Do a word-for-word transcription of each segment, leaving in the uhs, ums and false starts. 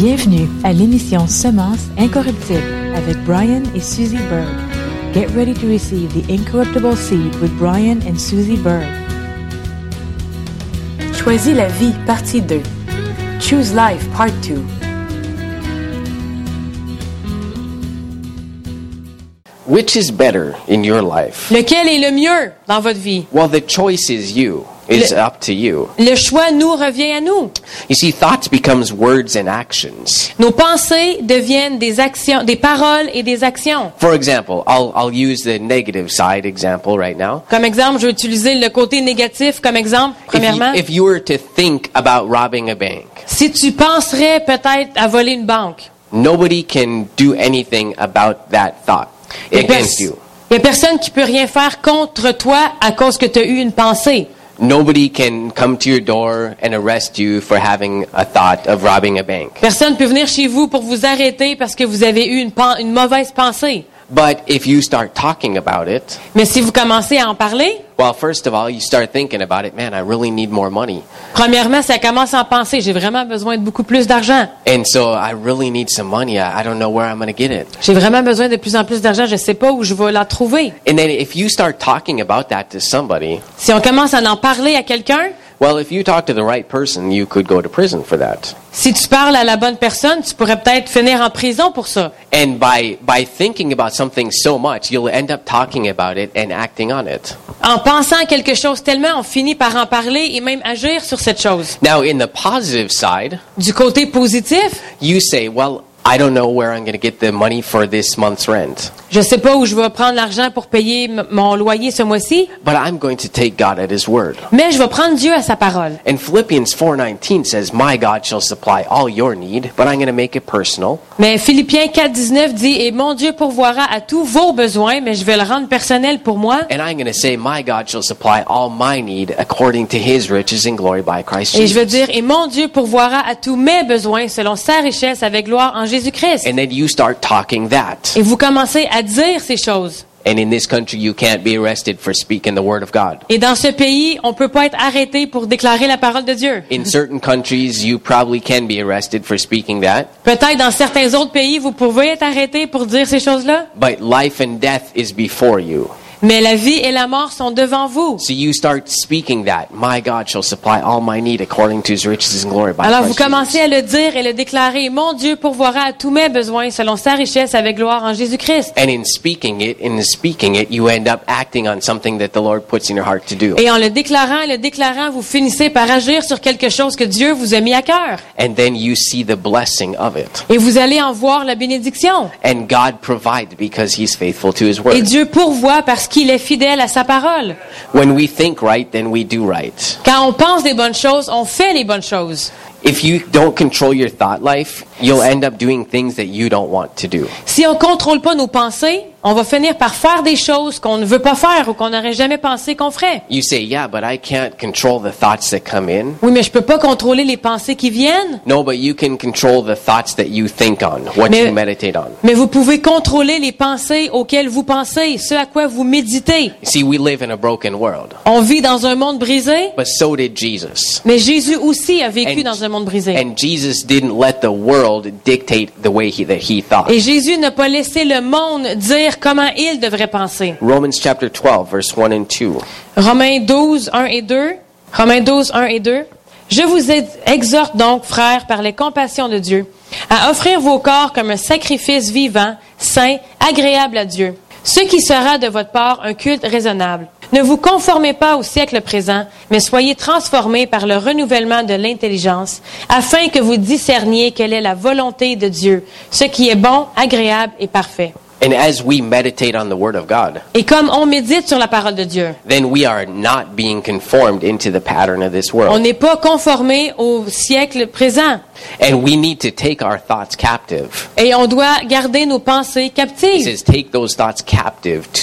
Bienvenue à l'émission Semences incorruptibles avec Brian et Susie Berg. Get ready to receive the incorruptible seed with Brian and Susie Berg. Choisis la vie, partie deux. Choose life, part two. Which is better in your life? Lequel est le mieux dans votre vie? Well, the choice is you. It's Le- up to you. Le choix nous revient à nous. You see, thoughts becomes words and actions. Nos pensées deviennent des actions, des paroles et des actions. For example, I'll I'll use the negative side example right now. Comme exemple, je vais utiliser le côté négatif comme exemple, If you, premièrement. if you were to think about robbing a bank, Si tu penserais peut-être à voler une banque, nobody can do anything about that thought il n'y a, against pers- you. il y a personne qui peut rien faire contre toi à cause que tu as eu une pensée. Nobody can come to your door and arrest you for having a thought of robbing a bank. Personne ne peut venir chez vous pour vous arrêter parce que vous avez eu une, pen- une mauvaise pensée. But if you start talking about it, Mais si vous commencez à en parler, well, first of all, you start thinking about it. Man, I really need more money. premièrement, ça commence à en penser. J'ai vraiment besoin de beaucoup plus d'argent. And so I really need some money. I, I don't know where I'm going to get it. J'ai vraiment besoin de plus en plus d'argent. Je ne sais pas où je vais la trouver. And then if you start talking about that to somebody, Si on commence à en parler à quelqu'un, well, if you talk to the right person, you could go to prison for that. si tu parles à la bonne personne, tu pourrais peut-être finir en prison pour ça. And by by thinking about something so much, you'll end up talking about it and acting on it. En pensant à quelque chose tellement, on finit par en parler et même agir sur cette chose. Now, in the positive side, Du côté positif, you say, well, I don't know where I'm going to get the money for this month's rent, je sais pas où je vais prendre l'argent pour payer m- mon loyer ce mois-ci, but I'm going to take God at His word. mais je vais prendre Dieu à sa parole. And Philippians four nineteen says, my God shall supply all your need, but I'm going to make it personal. Mais Philippiens quatre dix-neuf dit, et mon Dieu pourvoira à tous vos besoins, mais je vais le rendre personnel pour moi. And I'm going to say, my God shall supply all my need according to His riches and glory by Christ Et je vais Jesus. dire, et mon Dieu pourvoira à tous mes besoins selon sa richesse avec gloire en Jésus-Christ. And then you start talking that. Et vous commencez à dire ces choses. And in this country, you can't be arrested for speaking the word of God. Et dans ce pays, on peut pas être arrêté pour déclarer la parole de Dieu. In certain countries, you probably can be arrested for speaking that. Peut-être dans certains autres pays, vous pouvez être arrêté pour dire ces choses-là. But life and death is before you. Mais la vie et la mort sont devant vous. So you start speaking that. My God shall supply all my need according to His riches and glory by Alors vous Christ commencez Jesus. à le dire et le déclarer. Mon Dieu pourvoira à tous mes besoins selon sa richesse avec gloire en Jésus-Christ. And in speaking it, in speaking it, you end up acting on something that the Lord puts in your heart to do. Et en le déclarant et le déclarant, vous finissez par agir sur quelque chose que Dieu vous a mis à cœur. And then you see the blessing of it. Et vous allez en voir la bénédiction. And God provides because He's faithful to His Et word. Dieu pourvoit parce qu'il est fidèle à sa parole. When we think right, then we do right. Quand on pense des bonnes choses, on fait les bonnes choses. If you don't control your thought life, you'll end up doing things that you don't want to do. Si on contrôle pas nos pensées, on va finir par faire des choses qu'on ne veut pas faire ou qu'on n'aurait jamais pensé qu'on ferait. You say, yeah, but I can't control the thoughts that come in. Oui, mais je peux pas contrôler les pensées qui viennent. No, but you can control the thoughts that you think on, what Mais- you meditate on. Mais vous pouvez contrôler les pensées auxquelles vous pensez, ce à quoi vous méditez. See, we live in a broken world, On vit dans un monde brisé, but so did Jesus. mais Jésus aussi a vécu And- dans un monde brisé. And Jesus didn't let the world dictate the way he, that he thought. Et Jésus n'a pas laissé le monde dire comment il devrait penser. Romans chapter twelve, verse one and two. Romains douze, un et deux. Romains douze, un et deux. Je vous ex- exhorte donc, frères, par les compassions de Dieu, à offrir vos corps comme un sacrifice vivant, saint, agréable à Dieu, ce qui sera de votre part un culte raisonnable. Ne vous conformez pas au siècle présent, mais soyez transformés par le renouvellement de l'intelligence, afin que vous discerniez quelle est la volonté de Dieu, ce qui est bon, agréable et parfait. And as we meditate on the Word of God, Et comme on médite sur la parole de Dieu, then we are not being conformed into the pattern of this on world. n'est pas conformé au siècle présent. And we need to take our thoughts captive. Et on doit garder nos pensées He captives. says, take those thoughts captive to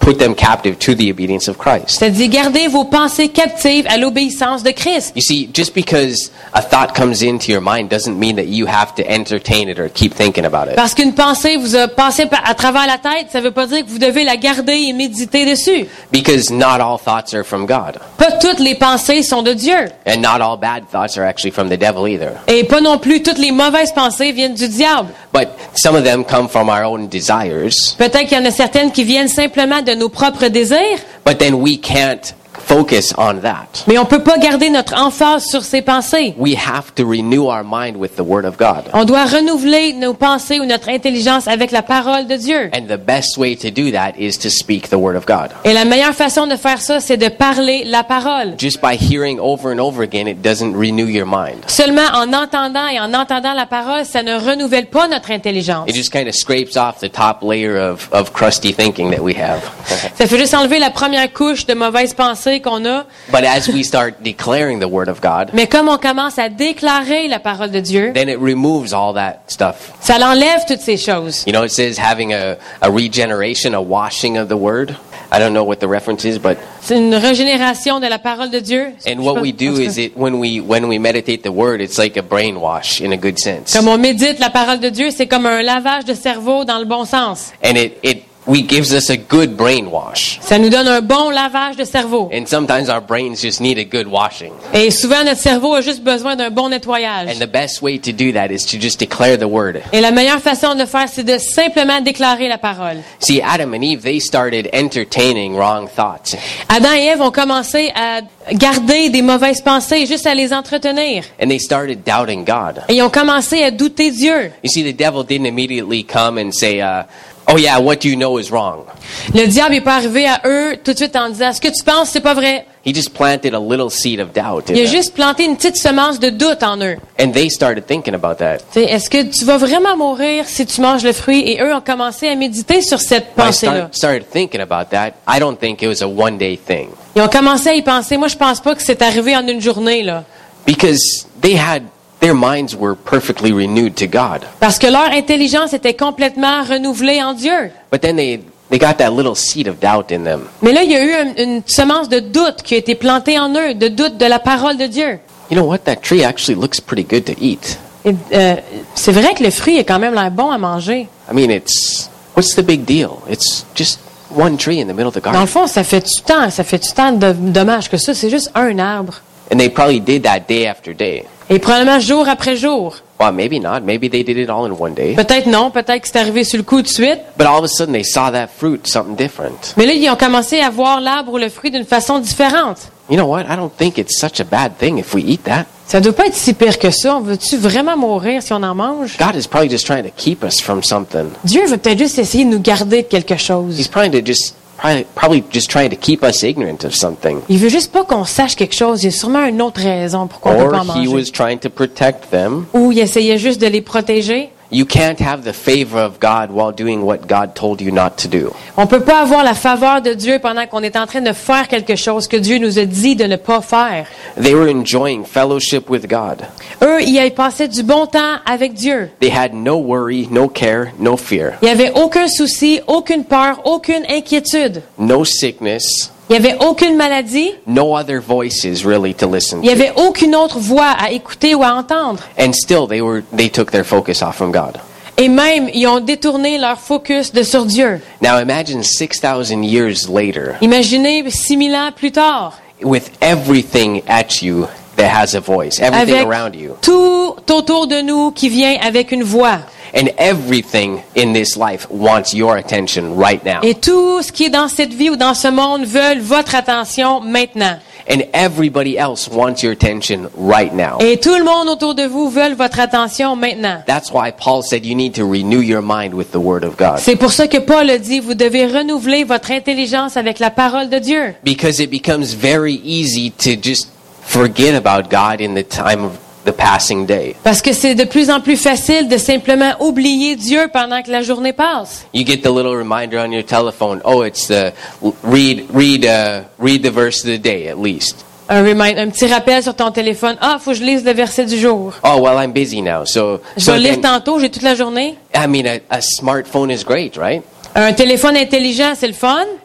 put them captive to the obedience of Christ. C'est-à-dire, gardez vos pensées captives à l'obéissance de Christ. You see, just because a thought comes into your mind doesn't mean that you have to entertain it or keep thinking about it. Parce qu'une pensée vous a passé à travers la tête, ça veut pas dire que vous devez la garder et méditer dessus. Because not all thoughts are from God. Pas toutes les pensées sont de Dieu. And not all bad thoughts are actually from the devil either. Et pas non plus toutes les mauvaises pensées viennent du diable. But some of them come from our own desires. Peut-être qu'il y en a certaines qui viennent simplement de nos propres désirs. But then we can't focus on that. Mais on peut pas garder notre emphase sur ces pensées. We have to renew our mind with the Word of God. On doit renouveler nos pensées ou notre intelligence avec la parole de Dieu. And the best way to do that is to speak the Word of God. Et la meilleure façon de faire ça, c'est de parler la parole. Just by hearing over and over again, it doesn't renew your mind. Seulement en entendant et en entendant la parole, ça ne renouvelle pas notre intelligence. It just kind of scrapes off the top layer of, of crusty thinking that we have. Ça fait juste enlever la première couche de mauvaises pensées qu'on a. But as we start declaring the Word of God, Mais comme on commence à déclarer la parole de Dieu, then it removes all that stuff. ça l'enlève toutes ces choses. You know, it says having a, a regeneration, a washing of the Word. I don't know what the reference is, but C'est une régénération de la parole de Dieu. and what we do is it when we when we meditate the Word, it's like a brainwash in a good sense. Comme on médite la parole de Dieu, c'est comme un lavage de cerveau dans le bon sens. And it it we gives us a good brainwash. Ça nous donne un bon lavage de cerveau. And sometimes our brains just need a good washing. Et souvent, notre cerveau a juste besoin d'un bon nettoyage. And the best way to do that is to just declare the Word. Et la meilleure façon de le faire, c'est de simplement déclarer la parole. See, Adam and Eve, they started entertaining wrong thoughts. Adam et Ève ont commencé à garder des mauvaises pensées, juste à les entretenir. And they started doubting God. Et ils ont commencé à douter Dieu. You see, the devil didn't immediately come and say, uh, oh yeah, what you know is wrong. Le diable n'est pas arrivé à eux tout de suite en disant « Ce que tu penses, c'est pas vrai. He just planted a little seed of doubt » in Il a them. juste planté une petite semence de doute en eux. And they started thinking about that. Tu sais, est-ce que tu vas vraiment mourir si tu manges le fruit? Et eux ont commencé à méditer sur cette When I pensée-là. start, started thinking about that, I don't think it was a one-day thing. Ils ont commencé à y penser. Moi, je pense pas que c'est arrivé en une journée, là. Because they had, their minds were perfectly renewed to God. Parce que leur intelligence était complètement renouvelée en Dieu. But then they, they got that little seed of doubt in them. Mais là, il y a eu un- une semence de doute qui a été plantée en eux, de doute de la parole de Dieu. You know what? That tree actually looks pretty good to eat. Et, euh, c'est vrai que le fruit est quand même l'air bon à manger. I mean, it's, what's the big deal? It's just one tree in the middle of the Dans le garden. fond, ça fait du temps, ça fait du temps de dommage que ça. C'est juste un arbre. And they probably did that day after day. Et probablement jour après jour. Well, maybe not. Maybe they did it all in one day. Peut-être non, peut-être que c'est arrivé sur le coup de suite. But all of a sudden, they saw that fruit, something different. Mais là, ils ont commencé à voir l'arbre ou le fruit d'une façon différente. You know what? I don't think it's such a bad thing if we eat that. Ça doit pas être si pire que ça. On veut-tu vraiment mourir si on en mange? God is probably just trying to keep us from something. Dieu veut peut-être juste essayer de nous garder de quelque He's chose. trying to just, probably, probably just trying to keep us ignorant of something. Il veut juste pas qu'on sache quelque chose. Il y a sûrement une autre raison pourquoi on peut Or pas en he manger. was trying to protect them. Ou il essayait juste de les protéger. You can't have the favor of God while doing what God told you not to do. On peut pas avoir la faveur de Dieu pendant qu'on est en train de faire quelque chose que Dieu nous a dit de ne pas faire. They were enjoying fellowship with God. Eux, ils passaient du bon temps avec Dieu. They had no worry, no care, no fear, Il y avait aucun souci, aucune peur, aucune inquiétude. no sickness, Il y avait aucune maladie. no other voices really to listen Il y to. avait aucune autre voix à écouter ou à entendre. And still they were they took their focus off from God. Et même, ils ont détourné leur focus de sur Dieu. Now imagine six thousand years later Imaginez six mille ans plus tard, with everything at you that has a voice, everything avec around you. tout autour de nous qui vient avec une voix. And everything in this life wants your attention right now. Et tout ce qui est dans cette vie ou dans ce monde veulent votre attention maintenant. And everybody else wants your attention right now. Et tout le monde autour de vous veulent votre attention maintenant. That's why Paul said you need to renew your mind with the Word of God. C'est pour ça que Paul a dit, vous devez renouveler votre intelligence avec la parole de Dieu. Because it becomes very easy to just forget about God in the time of the passing day. Parce que c'est de plus en plus facile de simplement oublier Dieu pendant que la journée passe. You get the little reminder on your telephone, oh, it's the read read uh, read the verse of the day at least. Un, remind, un petit rappel sur ton téléphone. Ah, faut que je lise le verset du jour. Oh, well, I'm busy now. So, Je so vais lire then- tantôt, j'ai toute la journée. I mean, a, a smartphone is great, right? Un téléphone intelligent, c'est le fun.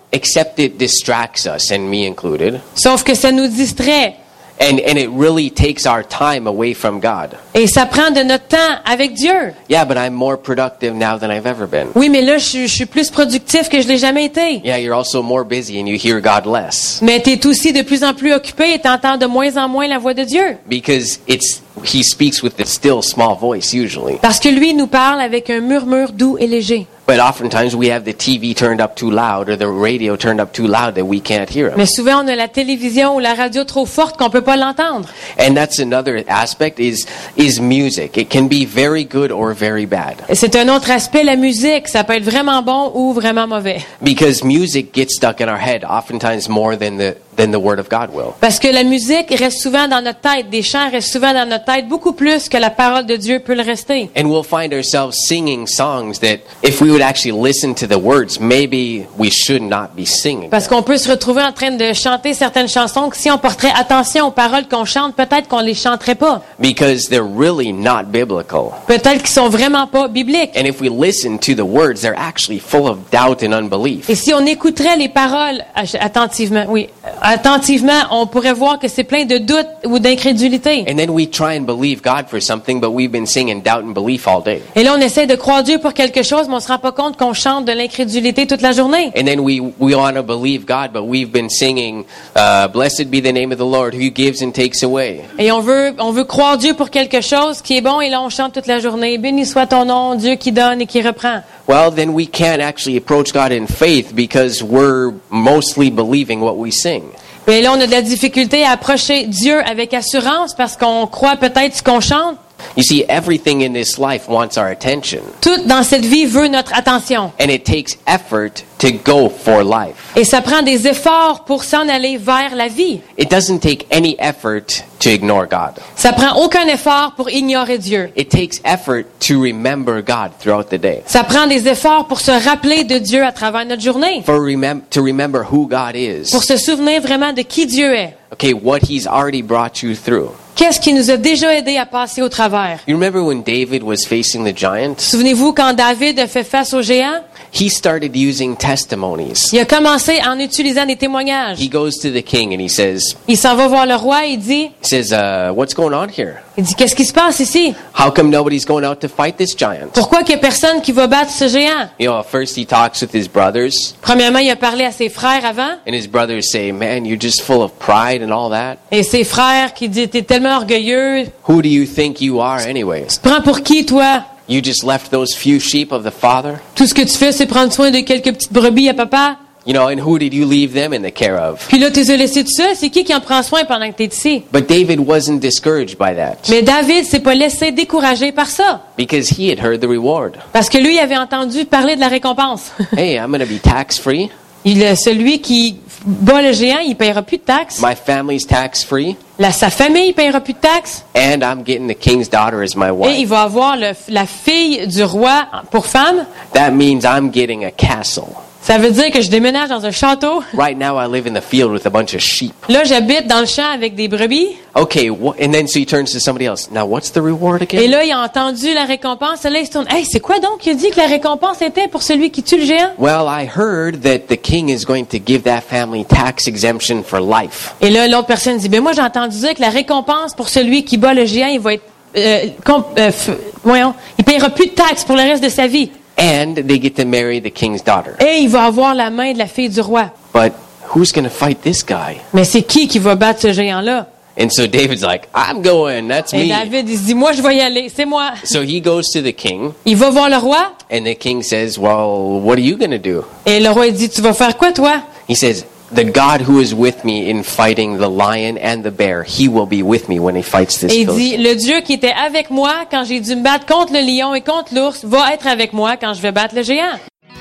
except it distracts us, and me included. Sauf que ça nous distrait. And, and it really takes our time away from God. Et ça prend de notre temps avec Dieu. Yeah, but I'm more productive now than I've ever been. Oui, mais là, je, suis- je suis plus productif que je l'ai jamais été. Yeah, you're also more busy and you hear God less. Mais tu es aussi de plus en plus occupé et tu entends de moins en moins la voix de Dieu. Because it's he speaks with a still small voice usually. Parce que lui nous parle avec un murmure doux et léger. But oftentimes we have the T V turned up too loud or the radio turned up too loud that we can't hear him. Mais souvent, on a la télévision ou la radio trop forte qu'on peut pas l'entendre. And that's another aspect is is music. It can be very good or very bad. Et c'est un autre aspect, la musique. Ça peut être vraiment bon ou vraiment mauvais. Because music gets stuck in our head oftentimes more than the than the word of God will. Parce que la musique reste souvent dans notre tête. Des chants restent souvent dans notre tête, beaucoup plus que la parole de Dieu peut le rester. And we'll find ourselves singing songs that if we would actually listen to the words, maybe we should not be singing. Parce qu'on peut se retrouver en train de chanter certaines chansons que si on porterait attention aux paroles qu'on chante, peut-être qu'on les chanterait pas. Because they're really not biblical. Peut-être qu'ils sont vraiment pas bibliques. And if we listen to the words, they're actually full of doubt and unbelief. Et si on écouterait les paroles attentivement, oui, attentivement, on pourrait voir que c'est plein de doutes ou d'incrédulité. And then we try and believe God for something, but we've been singing doubt and belief all day. Et là, on essaie de croire Dieu pour quelque chose, mais on se rend pas compte qu'on chante de l'incrédulité toute la journée. And then we, we want to believe God, but we've been singing, uh, blessed be the name of the Lord who gives and takes away. Et on veut, on veut croire Dieu pour quelque chose qui est bon, et là, on chante toute la journée. Béni soit ton nom, Dieu qui donne et qui reprend. Well, then we can't actually approach God in faith because we're mostly believing what we sing. Et là, on a de la difficulté à approcher Dieu avec assurance parce qu'on croit peut-être ce qu'on chante. You see, everything in this life wants our attention. Tout dans cette vie veut notre attention. And it takes effort to go for life. Et ça prend des efforts pour s'en aller vers la vie. It doesn't take any effort to ignore God. Ça prend aucun effort pour ignorer Dieu. It takes effort to remember God throughout the day. Ça prend des efforts pour se rappeler de Dieu à travers notre journée. For remem- to remember who God is. Pour se souvenir vraiment de qui Dieu est. Okay, what He's already brought you through. Qu'est-ce qui nous a déjà aidé à passer au travers? You remember when David was facing the giants? Souvenez-vous quand David a fait face aux géants? He started using testimonies. Il a commencé en utilisant des témoignages. He goes to the king and he says, Il s'en va voir le roi et il dit, he says, uh, what's going on here? il dit, qu'est-ce qui se passe ici? How come nobody's going out to fight this giant? Pourquoi qu'il n'y a personne qui va battre ce géant? You know, first he talks with his brothers, Premièrement, il a parlé à ses frères avant. and his brothers say, man, you're just full of pride and all that. Et ses frères qui disent, t'es tellement orgueilleux. Who do you think you are anyways? Tu te prends pour qui, toi? You just left those few sheep of the father? Tout ce que tu fais, c'est prendre soin de quelques petites brebis à papa. You know, and who did you leave them in the care of? Puis là, tu les as laissés tout seul. C'est qui qui en prend soin pendant que tu es ici? But David wasn't discouraged by that Mais David s'est pas laissé décourager par ça. because he had heard the reward. Parce que lui, il avait entendu parler de la récompense. Hey, I'm going to be tax-free. Il, celui qui bat le géant, il paiera plus de taxes. My family's tax-free. La, sa famille, il paiera plus de taxes. And I'm getting the king's daughter as my Et il wife. va avoir le, la fille du roi pour femme. That means I'm getting a castle. Ça veut dire que je déménage dans un château. Right now I live in the field with a bunch of sheep. Là, j'habite dans le champ avec des brebis. Okay, wh- and then so he turns to somebody else. Now what's the reward Et again? là, il a entendu la récompense. Et là, il se tourne. Hey, c'est quoi donc qu'il a dit que la récompense était pour celui qui tue le géant? Well, I heard that the king is going to give that family tax exemption for life. Et là, l'autre personne dit, ben moi, j'ai entendu dire que la récompense pour celui qui bat le géant, il va être, euh, comp- euh, f- voyons, il paiera plus de taxes pour le reste de sa vie. And they get to marry the king's daughter. Et il va avoir la main de la fille du roi. But who's going to fight this guy? Mais c'est qui qui va battre ce géant-là? And so David's like, I'm going, that's Et me. David, il se dit, moi, je vais y aller, c'est moi. So he goes to the king, Il va voir le roi. and the king says, well, what are you going to do? Et le roi, il dit, tu vas faire quoi, toi? He says, the God who is with me in fighting the lion and the bear, he will be with me when he fights this Et il dit, Philistine. le Dieu qui était avec moi quand j'ai dû me battre contre le lion et contre l'ours va être avec moi quand je vais battre le géant.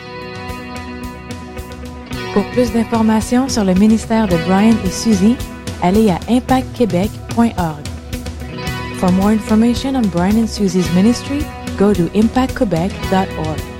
Pour plus d'informations sur le ministère de Brian et Suzy, allez à impact québec point org. For more information on Brian and Suzy's ministry, go to impact quebec dot org.